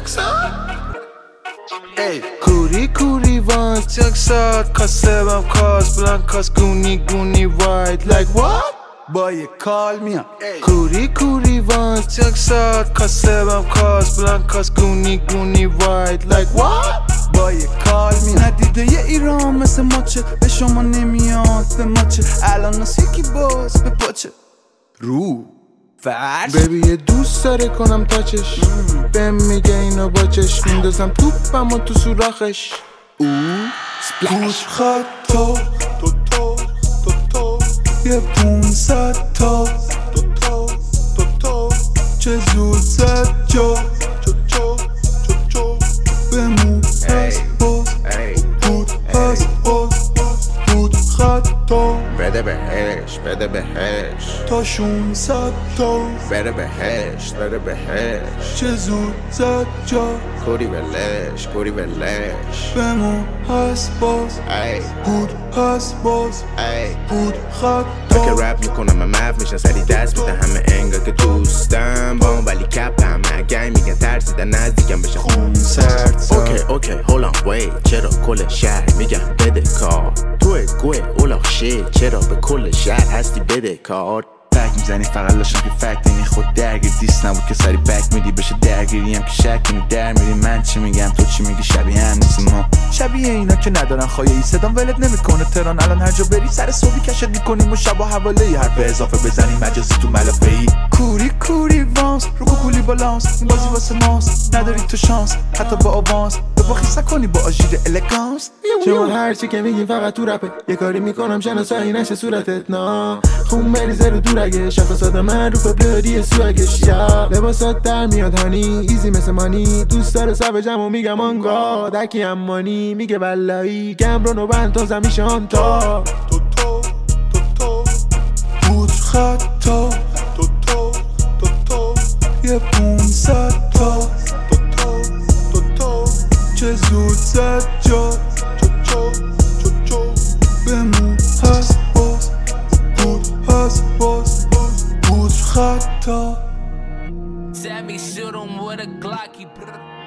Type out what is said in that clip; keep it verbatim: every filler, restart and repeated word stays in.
Ey, Kuri Kuri wants Jackshot, cause seven cars, blancas, goony goony white. Like what? Boy, call me up. Kuri Kuri wants Jackshot, cause seven cars, blancas, goony goony white. Like what? Boy, call me up. ندیده یه ایران مثل ماچه، به شما نمیاد به ماچه، الان ناس یکی باز به پاچه رو فرش. بیبی یه دوست داره کنم تاچش، بهم میگه اینو با چشم میندازم توپم و تو سوراخش. او سپلش خطا تو تو تو تو یه پونصد تا تو تو تو تو چه زود زد جا چو چو چو چو بمون هست باز بود هست باز بود خطا بده بهش بده بهش تا شونصد تا بده بهش بده بهش چه زود زد جا کوری ولش کوری ولش بمون هست باز ای بود هست باز ای بود خطا. که رپ میکنم من مف میشن سری دست میده همه انگار که دوستم با ولی کپ همه گنگ میگن ترسیدن نزدیکم بشه خون سرد. اوکی اوکی هولان وی چرا کل شهر میگن بده کار توی گوه اولاق شید چرا به کل شهر هستی بده کار. فکر میزنی فقط لاشم که فکت اینی خود درگیر دیست نبود که سری بک میدی بشه درگیریم که شک کنی در میری من چی میگم تو چی میگی شبیه هم نیستیم ما شبیه اینا که ندارن خواهی ای صدام ولت نمیکنه تران الان هر جا بری سر صبحی کشت میکنیم و شب و حواله ای حرف اضافه بزنیم مجازی تو ملافه ای. کوری کوری وانس رو کوکولی بالانس این بازی واسه ماست نداری تو شانس حتی با آوانس به با خیسه کنی با آژیر الگانس. شما هرچی که میگی فقط تو رپه یه کاری میکنم شناسایی نشه صورتت نا خون بریزه رو دورگه شخصات من رو فبراری سوگش یا لباسات در میاد هانی ایزی مثل مانی دوست داره سب جمع میگم آنگا دکی امانی میگه بلایی گمرون و بند تا زمیشان تا تو تو تو تو بود خطا تو تو تو تو یه پونصد تا تو تو تو تو چه زود زد جا چو چو چو چو بمون هست باز بود هست باز بود خطا. Sammy shoot him with a Glocky.